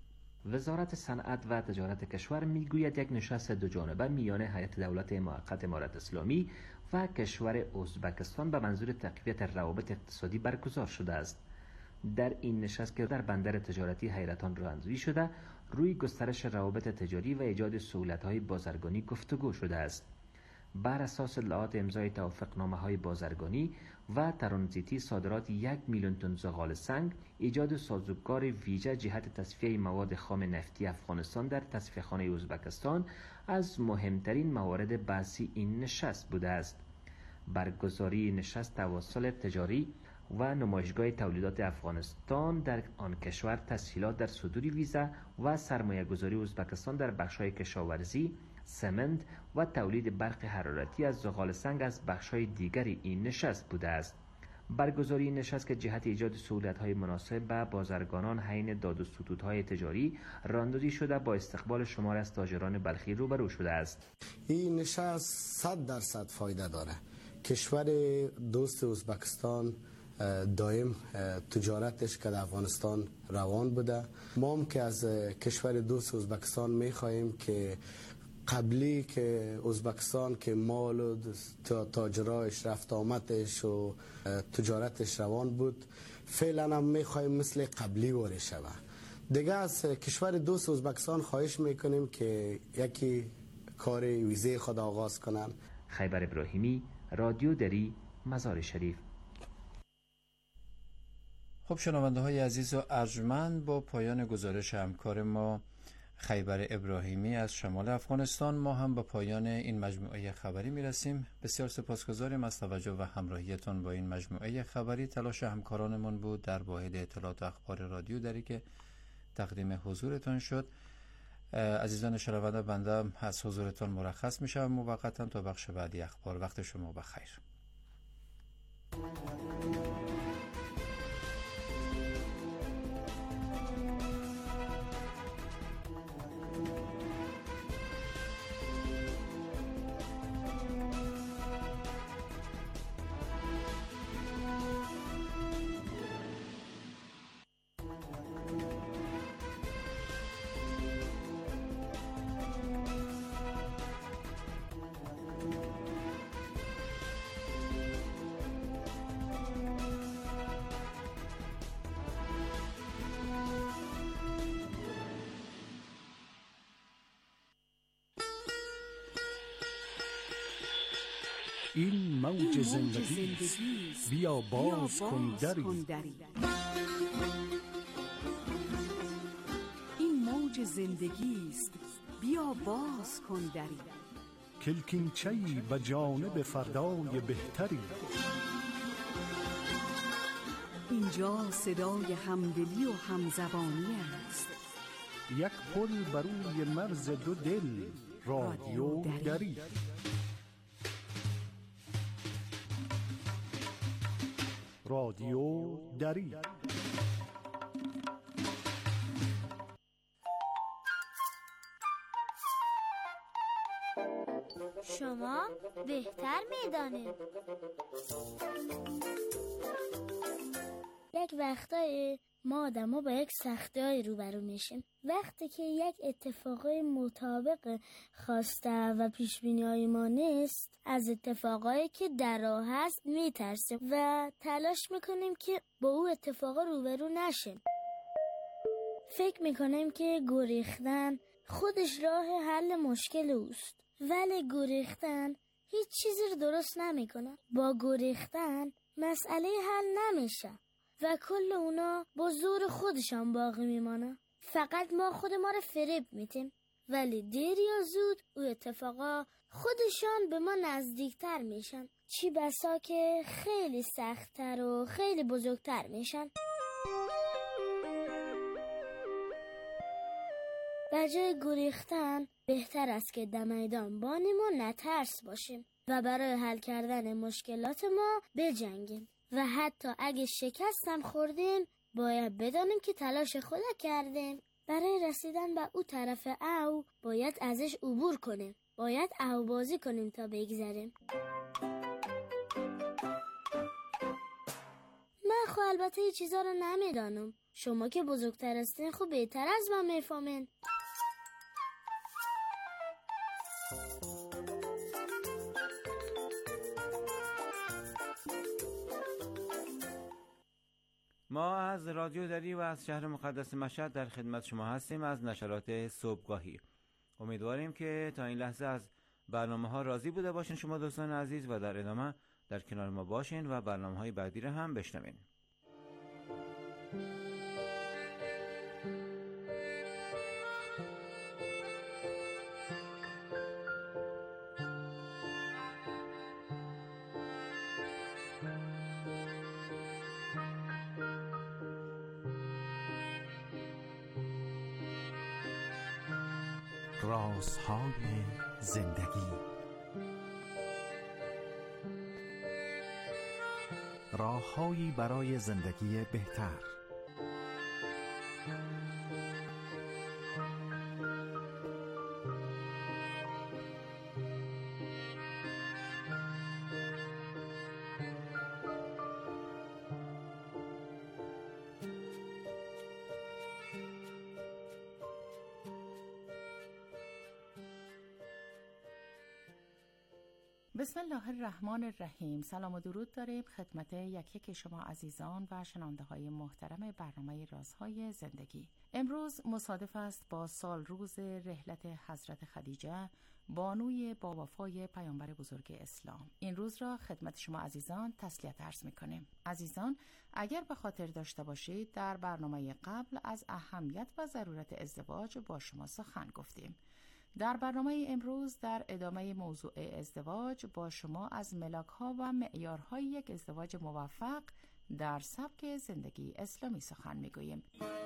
وزارت صنعت و تجارت کشور میگوید یک نشست دو جانبه میان هیئت دولت موقت امارت اسلامی و کشور ازبکستان به منظور تقویت روابط اقتصادی برگزار شده است. در این نشست که در بندر تجارتی حیرتان راه‌اندازی شده، روی گسترش روابط تجاری و ایجاد سهولت‌های بازرگانی گفتگو شده است. بر اساس اطلاعات امضای توافقنامه‌های بازرگانی و ترانزیتی صادرات یک میلیون تن زغال سنگ، ایجاد سازوکار ویژه جهت تصفیه مواد خام نفتی افغانستان در تصفیه‌خانه ازبکستان از مهمترین موارد بحثی این نشست بوده است. برگزاری نشست توسط تجاری و نمایشگاه تولیدات افغانستان در آن کشور تسهیلات در صدور ویزا و سرمایه‌گذاری ازبکستان در بخش‌های کشاورزی، سمنت و تولید برق حرارتی از زغال سنگ از بخش‌های دیگری این نشست بوده است. برگزاری این نشست که جهت ایجاد سهولت‌های مناسب به بازرگانان حین داد و ستودهای تجاری راه‌اندازی شده با استقبال شمار از تاجران بلخی روبرو شده است. این نشست صد درصد فایده داره. کشور دوست ازبکستان دائم تجارتش که در افغانستان روان بوده. ما هم که از کشور دوست ازبکستان میخواهیم که قبلی که ازبکستان که مال و تاجرایش رفت آمدش و تجارتش روان بود، فعلا هم میخواهیم مثل قبلی واره شود. دیگه از کشور دوست ازبکستان خواهش میکنیم که یکی کار ویزه خود آغاز کنن. خیبر ابراهیمی، رادیو دری، مزار شریف. خب شنونده های عزیز و ارجمند، با پایان گزارش همکار ما خیبر ابراهیمی از شمال افغانستان ما هم به پایان این مجموعه خبری میرسیم. بسیار سپاسگزاریم از توجه و همراهیتون با این مجموعه خبری. تلاش همکارانمون بود در واحد اطلاعات و اخبار رادیو دری که تقدیم حضورتون شد. عزیزان شنونده، بنده از حضورتون مرخص میشم موقتا تا بخش بعدی اخبار. وقت شما بخیر. این موج زندگی بیا باز کن دری. این موج زندگی است، بیا باز کن دری. کلکینچه‌ای به جانب فردای بهتری. اینجا صدای همدلی و همزبانی است. یک پل بر روی مرز دو دل، رادیو دری. رادیو دری. شما بهتر میدانید. یک وقتایی ما آدما با یک سختی‌های روبرو میشیم. وقتی که یک اتفاقای مطابق خواسته و پیشبینی‌های ما نیست، از اتفاقایی که در راه هست میترسیم و تلاش میکنیم که با او اتفاقا روبرو نشیم. فکر میکنیم که گریختن خودش راه حل مشکل اوست، ولی گریختن هیچ چیزی رو درست نمیکنه. با گریختن مسئله حل نمیشه و کل اونا با زور خودشان باقی میمانه. فقط ما خود ما رو فریب میتیم، ولی دیر یا زود او اتفاقا خودشان به ما نزدیکتر میشن، چی بسا که خیلی سختتر و خیلی بزرگتر میشن. بجای گریختن بهتر است که در میدان بانیم و نترس باشیم و برای حل کردن مشکلات ما بجنگیم و حتی اگه شکست هم خوردیم باید بدانیم که تلاش خود کردیم. برای رسیدن به او طرف او باید ازش عبور کنیم، باید او بازی کنیم تا بگذریم. من خب البته این چیزا رو نمیدانم، شما که بزرگتر هستین خب بهتر از من میفهمین. ما از رادیو دری و از شهر مقدس مشهد در خدمت شما هستیم از نشرات صبحگاهی. امیدواریم که تا این لحظه از برنامه ها راضی بوده باشین شما دوستان عزیز و در ادامه در کنار ما باشین و برنامه های بعدی رو هم بشنوین. رازهای زندگی، راههایی برای زندگی بهتر. بسم الله الرحمن الرحیم. سلام و درود داریم خدمت یک یک شما عزیزان و شنونده های محترم برنامه رازهای زندگی. امروز مصادف است با سال روز رحلت حضرت خدیجه بانوی با وفای پیامبر بزرگ اسلام. این روز را خدمت شما عزیزان تسلیت عرض می‌کنیم. عزیزان، اگر به خاطر داشته باشید در برنامه قبل از اهمیت و ضرورت ازدواج با شما سخن گفتیم. در برنامه امروز در ادامه موضوع ازدواج با شما از ملاک‌ها و معیارهای یک ازدواج موفق در سبک زندگی اسلامی سخن می‌گوییم.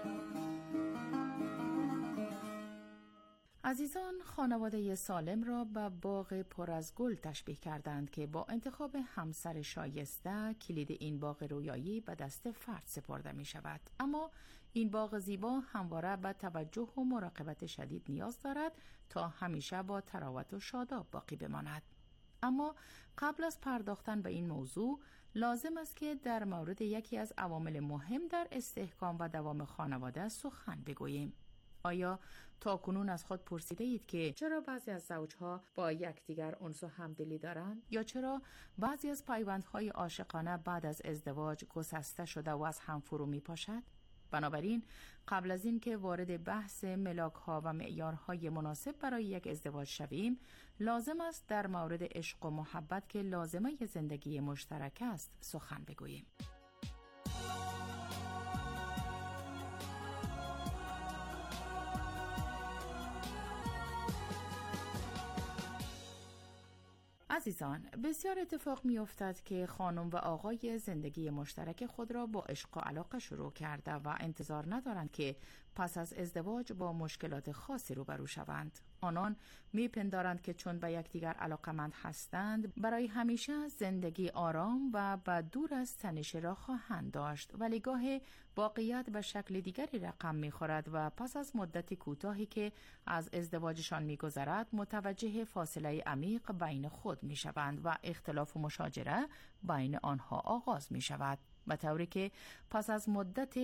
عزیزان، خانواده سالم را به باغ پر از گل تشبیه کردند که با انتخاب همسر شایسته کلید این باغ رویایی به دست فرد سپرده می شود. اما این باغ زیبا همواره به توجه و مراقبت شدید نیاز دارد تا همیشه با تراوت و شاداب باقی بماند. اما قبل از پرداختن به این موضوع لازم است که در مورد یکی از عوامل مهم در استحکام و دوام خانواده سخن بگوییم. آیا تا کنون از خود پرسیده اید که چرا بعضی از زوجها با یکدیگر انس و همدلی دارند یا چرا بعضی از پیوندهای عاشقانه بعد از ازدواج گسسته شده و از هم فرو می‌پاشد؟ بنابراین قبل از این که وارد بحث ملاک‌ها و معیارهای مناسب برای یک ازدواج شویم، لازم است در مورد عشق و محبت که لازمه زندگی مشترک است سخن بگوییم. عزیزان، بسیار اتفاق می افتد که خانم و آقای زندگی مشترک خود را با عشق و علاقه شروع کرده و انتظار ندارند که پس از ازدواج با مشکلات خاصی روبرو شوند. آنان می پندارند که چون به یکدیگر علاقمند هستند برای همیشه زندگی آرام و با دور از تنش را خواهند داشت، ولی گاه واقعیت به شکل دیگری رقم می خورد و پس از مدت کوتاهی که از ازدواجشان می گذرد متوجه فاصله عمیق بین خود می شوند و اختلاف و مشاجره بین آنها آغاز می شود، به طوری که پس از مدت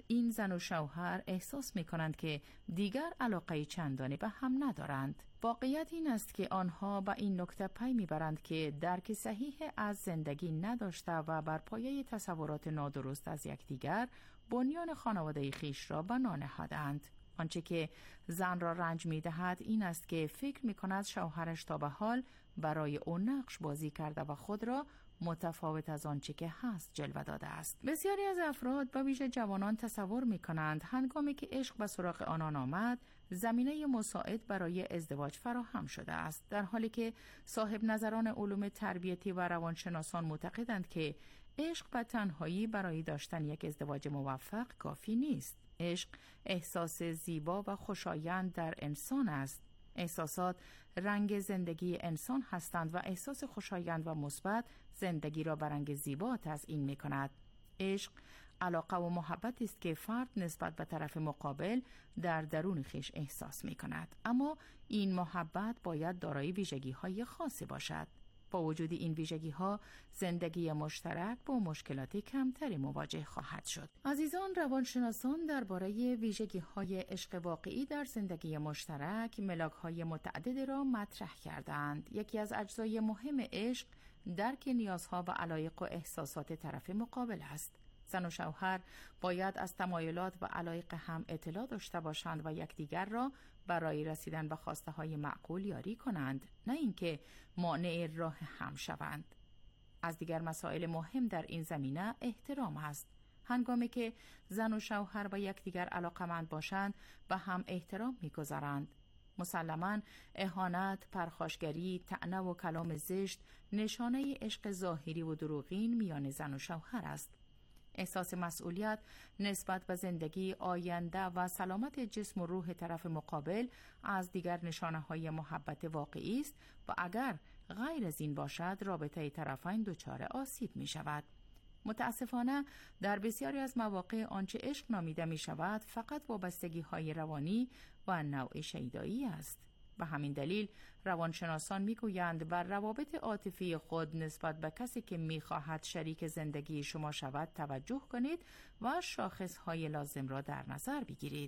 این زن و شوهر احساس می کنند که دیگر علاقه چندانی به هم ندارند. واقعیت این است که آنها به این نکته پی میبرند که درک صحیح از زندگی نداشته و بر پایه تصورات نادرست از یکدیگر بنیان خانواده خیش را بنا نهادند. آنچه که زن را رنج می‌دهد این است که فکر می‌کند شوهرش تا به حال برای او نقش بازی کرده و خود را متفاوت از آنچه که هست جلوه داده است. بسیاری از افراد به ویژه جوانان تصور می‌کنند هنگامی که عشق به سراغ آنان آمد زمینه مساعد برای ازدواج فراهم شده است، در حالی که صاحب نظران علوم تربیتی و روانشناسان معتقدند که عشق به تنهایی برای داشتن یک ازدواج موفق کافی نیست. عشق احساس زیبا و خوشایند در انسان است. احساسات رنگ زندگی انسان هستند و احساس خوشایند و مثبت زندگی را به رنگ زیبا تزیین می کند. عشق علاقه و محبت است که فرد نسبت به طرف مقابل در درون خویش احساس می کند، اما این محبت باید دارای ویژگی های خاصی باشد. با وجود این ویژگی ها زندگی مشترک با مشکلات کمتری مواجه خواهد شد. عزیزان، روانشناسان درباره ویژگی های عشق واقعی در زندگی مشترک ملاک های متعدد را مطرح کردند. یکی از اجزای مهم عشق درک نیازها و علایق و احساسات طرف مقابل است. زن و شوهر باید از تمایلات و علایق هم اطلاع داشته باشند و یکدیگر را برای رسیدن به خواسته های معقول یاری کنند، نه اینکه مانع راه هم شوند. از دیگر مسائل مهم در این زمینه احترام است. هنگامی که زن و شوهر با یکدیگر علاقمند باشند به هم احترام می‌گذارند. مسلماً اهانت، پرخاشگری، طعنه و کلام زشت نشانه عشق ظاهری و دروغین میان زن و شوهر است. احساس مسئولیت نسبت به زندگی، آینده و سلامت جسم و روح طرف مقابل از دیگر نشانه‌های محبت واقعی است و اگر غیر از این باشد رابطه طرفین دچار آسیب می شود. متاسفانه در بسیاری از مواقع آنچه عشق نامیده می شود فقط وابستگی های روانی و نوع شیدایی است. به همین دلیل روانشناسان میگویند بر روابط عاطفی خود نسبت به کسی که میخواهد شریک زندگی شما شود توجه کنید و شاخصهای لازم را در نظر بگیرید.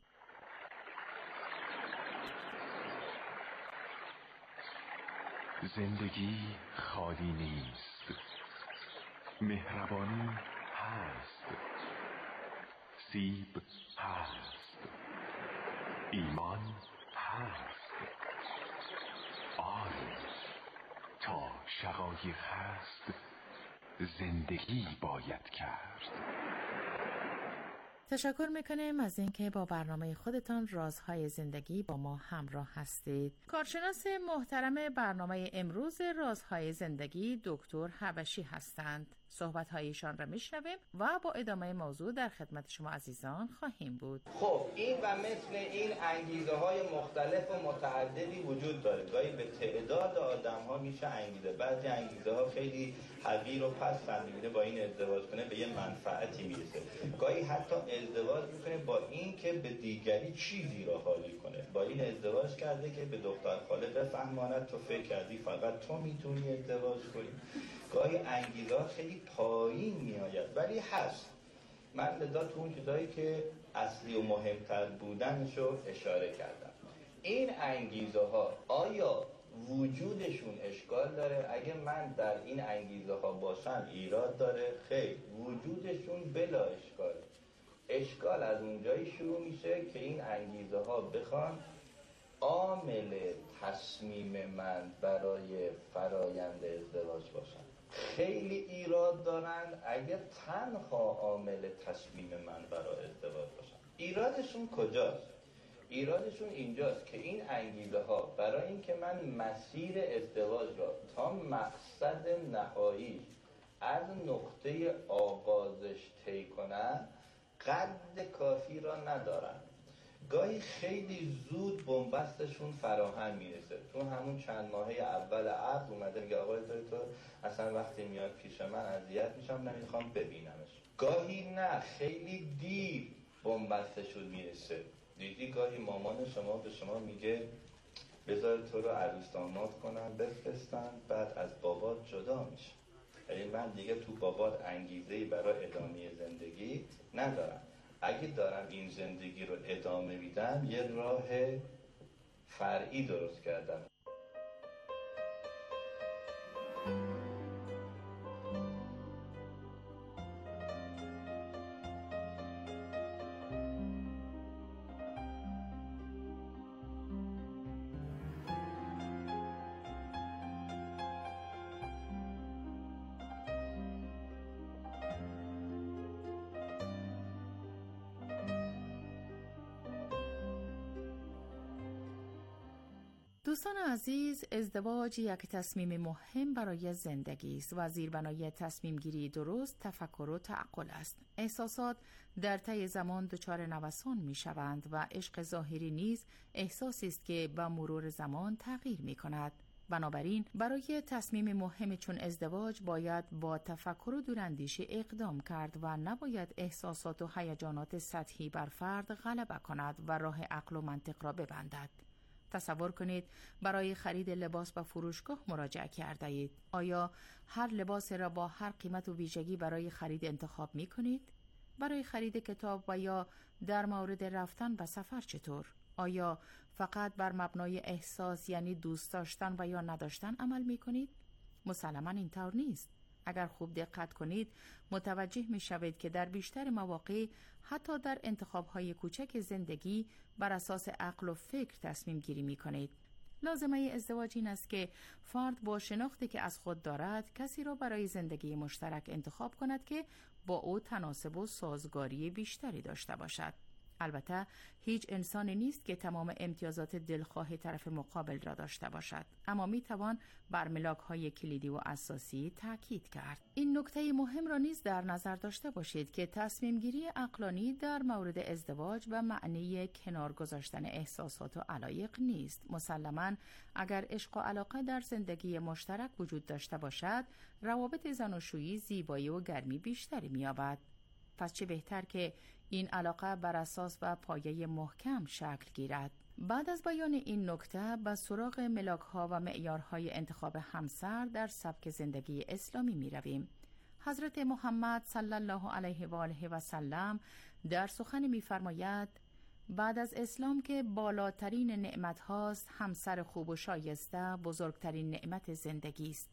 زندگی خالی نیست، مهربانی هست، سیب هست، ایمان هست. آری تا شقایق هست زندگی باید کرد. تشکر میکنیم از اینکه با برنامه خودتان رازهای زندگی با ما همراه هستید. کارشناس محترم برنامه امروز رازهای زندگی دکتر حبشی هستند. صحبت‌هایشان را میشنویم و با ادامه موضوع در خدمت شما عزیزان خواهیم بود. خب این و مثل این انگیزه های مختلف و متعددی وجود داره. گاهی به تعداد آدم ها میشه انگیزه. بعضی انگیزه ها خیلی حقیر و پستن، میبینه با این ازدواج کنه به یه منفعتی میرسه. گاهی حتی ازدواج میکنه با این که به دیگری چیزی را حالی کنه. با این ازدواج کرده که به دختر خاله بفهماند تو فکر کردی فقط تو میتونی ازدواج کنی. گاهی انگیزه ها خیلی پایین میآید ولی هست. من لذا تو اون چیزایی که اصلی و مهمتر بودنشو اشاره کردم. این انگیزه ها آیا وجودشون اشکال داره؟ اگه من در این انگیزه ها باشم ایراد داره؟ خیر، وجودشون بلا اشکاله. اشکال از اونجایی شروع میشه که این انگیزه ها بخوان عامل تصمیم من برای فرایند ازدواج باشن. خیلی ایراد دارن اگر تنها عامل تصمیم من برای ازدواج باشن. ایرادشون کجاست؟ ایرادشون اینجاست که این انگیزه ها برای اینکه من مسیر ازدواج را تا مقصد نهایی از نقطه آغازش طی کنم قد کافی را ندارن. گاهی خیلی زود بنبستشون فراهم میرسه. تو همون چند ماهه اول عقد اومده میگه آقای دکتر اصلا وقتی میاد پیش من اذیت میشم، نمیخوام ببینمش. گاهی نه، خیلی دیر بنبستشون میرسه. دیدی گاهی مامان شما به شما میگه بذار تو رو عروس داماد کنم بفرستن، بعد از بابات جدا میشه. یعنی من دیگه تو بابات انگیزه‌ای برای ادامه زندگی ندارم. اگه دارم این زندگی رو ادامه میدم یه راه فرعی درست کردم. دوستان عزیز، ازدواج یک تصمیم مهم برای زندگی است و زیربنای تصمیم گیری درست تفکر و تعقل است. احساسات در طی زمان دچار نوسان می شوند و عشق ظاهری نیز احساسی است که با مرور زمان تغییر می کند. بنابراین برای تصمیم مهم چون ازدواج باید با تفکر و دوراندیشی اقدام کرد و نباید احساسات و هیجانات سطحی بر فرد غلبه کند و راه عقل و منطق را ببندد. تصور کنید برای خرید لباس به فروشگاه مراجعه کرده اید. آیا هر لباس را با هر قیمت و ویژگی برای خرید انتخاب می کنید؟ برای خرید کتاب و یا در مورد رفتن به سفر چطور؟ آیا فقط بر مبنای احساس یعنی دوست داشتن و یا نداشتن عمل می کنید؟ مسلماً اینطور نیست. اگر خوب دقت کنید متوجه می شوید که در بیشتر مواقع حتی در انتخاب‌های کوچک زندگی بر اساس عقل و فکر تصمیم گیری می کنید. لازمه ازدواج این است که فرد با شناختی که از خود دارد کسی را برای زندگی مشترک انتخاب کند که با او تناسب و سازگاری بیشتری داشته باشد. البته هیچ انسانی نیست که تمام امتیازات دلخواه طرف مقابل را داشته باشد، اما می توان بر ملاک‌های کلیدی و اساسی تاکید کرد. این نکته مهم را نیز در نظر داشته باشید که تصمیم گیری عقلانی در مورد ازدواج به معنی کنار گذاشتن احساسات و علایق نیست. مسلماً اگر عشق و علاقه در زندگی مشترک وجود داشته باشد، روابط زناشویی زیبایی و گرمی بیشتری می‌یابد. پس چه بهتر که این علاقه بر اساس و پایه محکم شکل گیرد. بعد از بیان این نکته به سراغ ملاک‌ها و معیارهای انتخاب همسر در سبک زندگی اسلامی می رویم. حضرت محمد صلی الله علیه و آله و سلم در سخن می فرماید بعد از اسلام که بالاترین نعمت هاست، همسر خوب و شایسته بزرگترین نعمت زندگی است.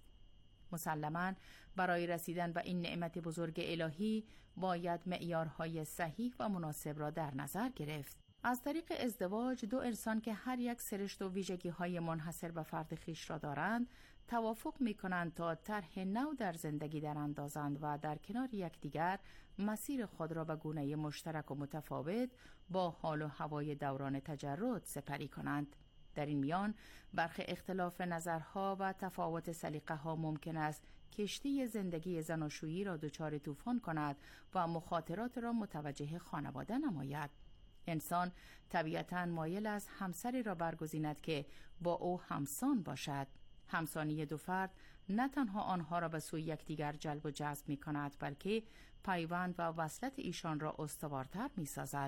مسلماً برای رسیدن به این نعمت بزرگ الهی باید معیارهای صحیح و مناسب را در نظر گرفت. از طریق ازدواج دو انسان که هر یک سرشت و ویژگی‌های منحصر به فرد خویش را دارند توافق می‌کنند تا طرح نو در زندگی در اندازند و در کنار یکدیگر مسیر خود را به گونه مشترک و متفاوت با حال و هوای دوران تجرد سپری کنند. در این میان برخی اختلاف نظرها و تفاوت سلیقه‌ها ممکن است کشتی زندگی زناشویی را دچار طوفان کند و مخاطرات را متوجه خانواده نماید. انسان طبیعتاً مایل است همسری را برگزیند که با او همسان باشد. همسانی دو فرد نه تنها آنها را به سوی یکدیگر جلب و جذب می کند، بلکه پیوند و وصلت ایشان را استوارتر می سازد.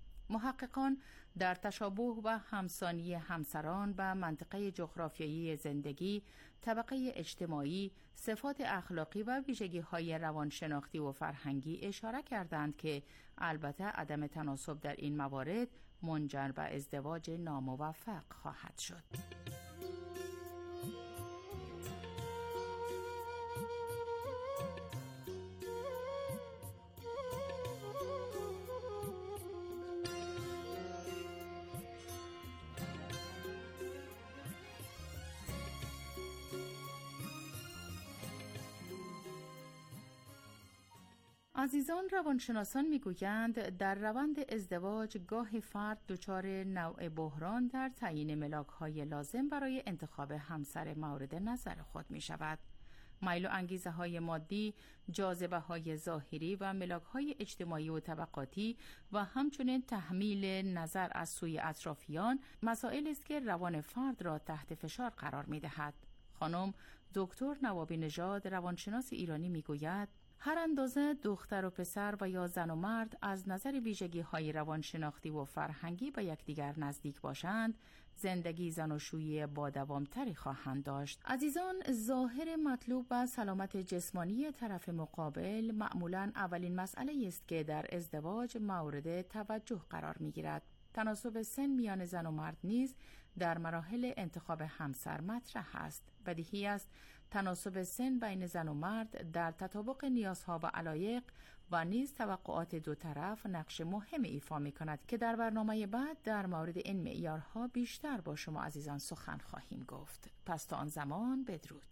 محققان در تشابه و همسانی همسران به منطقه جغرافیایی زندگی، طبقه اجتماعی، صفات اخلاقی و ویژگی‌های روانشناختی و فرهنگی اشاره کردند که البته عدم تناسب در این موارد منجر به ازدواج ناموفق خواهد شد. عزیزان، روانشناسان میگویند در روند ازدواج گاه فرد دچار نوع بحران در تعیین ملاک‌های لازم برای انتخاب همسر مورد نظر خود می شود. میل و انگیزه های مادی، جاذبه های ظاهری و ملاک های اجتماعی و طبقاتی و همچنین تحمیل نظر از سوی اطرافیان مسائل است که روان فرد را تحت فشار قرار می دهد. خانم دکتر نوابی نژاد روانشناس ایرانی می گوید هر اندازه دختر و پسر و یا زن و مرد از نظر ویژگی های روانشناختی و فرهنگی به یکدیگر نزدیک باشند، زندگی زناشویی با دوامتری خواهند داشت. عزیزان، ظاهر مطلوب و سلامت جسمانی طرف مقابل معمولاً اولین مسئله است که در ازدواج مورد توجه قرار می‌گیرد. تناسب سن میان زن و مرد نیز در مراحل انتخاب همسر مطرح است. بدیهی است تناسب سن بین زن و مرد در تطابق نیازها و علایق و نیز توقعات دو طرف نقش مهم ایفا می کند که در برنامه بعد در مورد این معیارها بیشتر با شما عزیزان سخن خواهیم گفت. پس تا آن زمان بدرود.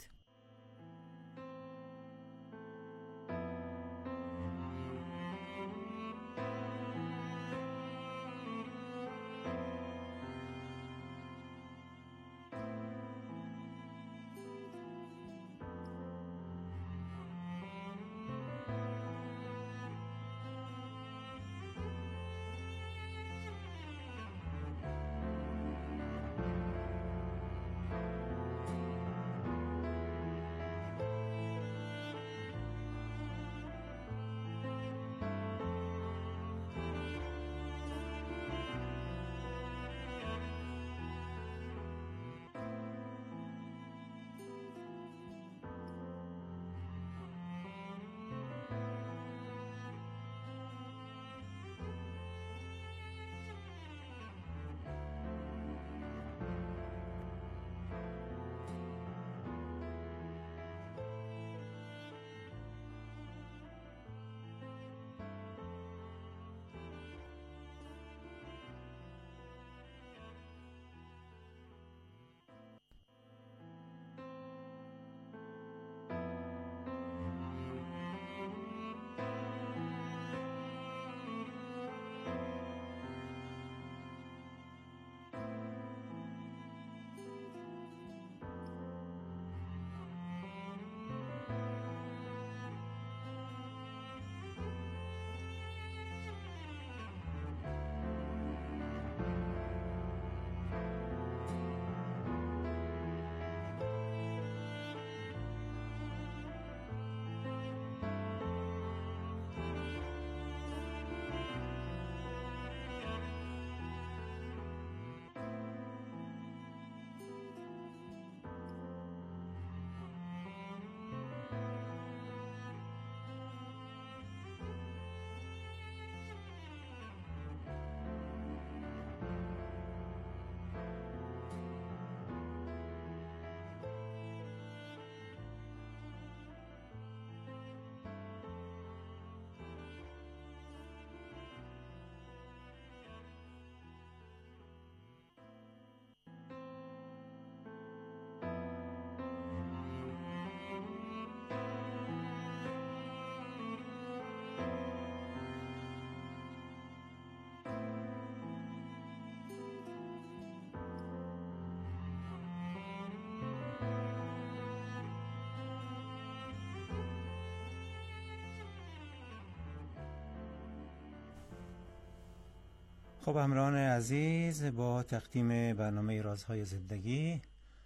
خب همراهان عزیز، با تقدیم برنامه رازهای زندگی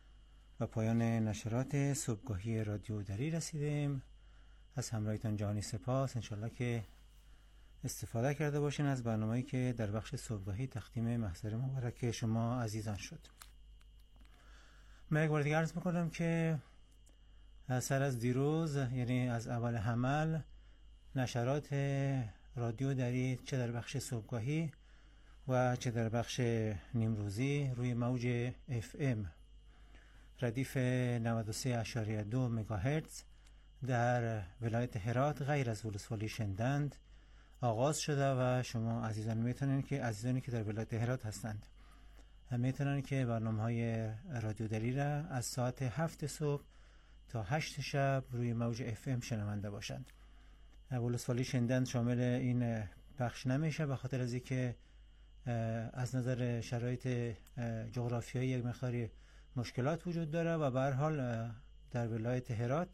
و پایان نشرات صبحگاهی رادیو دری رسیدیم. از همراهیتان جهانی سپاس. انشالله که استفاده کرده باشین از برنامه‌ای که در بخش صبحگاهی تقدیم محضر مبارک شما عزیزان شد. من یک بار دیگه عرض میکنم که سر از دیروز، یعنی از اول حمل، نشرات رادیو دری چه در بخش صبحگاهی و چه در بخش نیمروزی روی موج اف ام ردیف نود و سه اشاریه دو مگاهرتز در ولایت هرات غیر از ولسوالی شندند آغاز شده و شما عزیزان میتونن که عزیزانی که در ولایت هرات هستند میتونن که برنامه‌های رادیو دری را از ساعت هفت صبح تا هشت شب روی موج اف ام شنونده باشند. ولسوالی شندند شامل این بخش نمیشه به خاطر از اینکه از نظر شرایط جغرافیایی یک مقدار مشکلات وجود داره و به هر حال در ولایت هرات